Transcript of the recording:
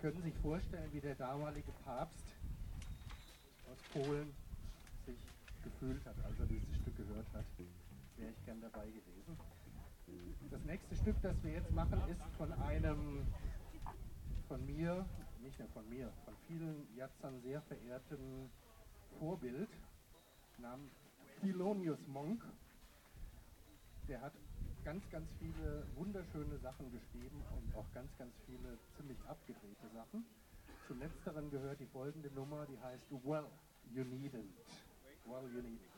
können sich vorstellen, wie der damalige Papst aus Polen sich gefühlt hat, als er dieses Stück gehört hat. Wäre ich gern dabei gewesen. Das nächste Stück, das wir jetzt machen, ist von einem von mir, nicht nur von mir, von vielen Jazzern sehr verehrten Vorbild namens Thelonious Monk. Der hat ganz, ganz viele wunderschöne Sachen geschrieben und auch ganz, ganz viele ziemlich abgedrehte Sachen. Zum Letzteren gehört die folgende Nummer, die heißt Well, You Needn't. Well, You Needn't.